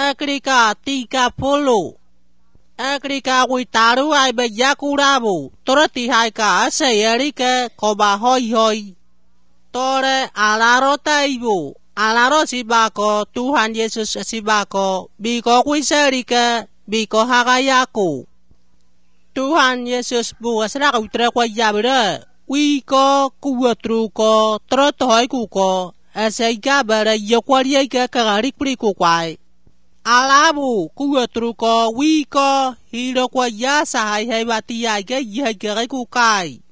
Agrika 30 Agrika Witaru ai be Yakurabu Torati Haika Sayerika Koba Hoi Tore Alarota Ibu Alaro Sibako Tuhan Yesus Sibako Biko Quiserika Biko Hagayaku Tuhan Yesus buasra utra kwa yabra wiko kuwatruko trotoy kuko asaiga bara yokwari ka kagari priko kwai alabu kuwatruko wiko hiro kwa yasa hai hai batia ga yagare kukai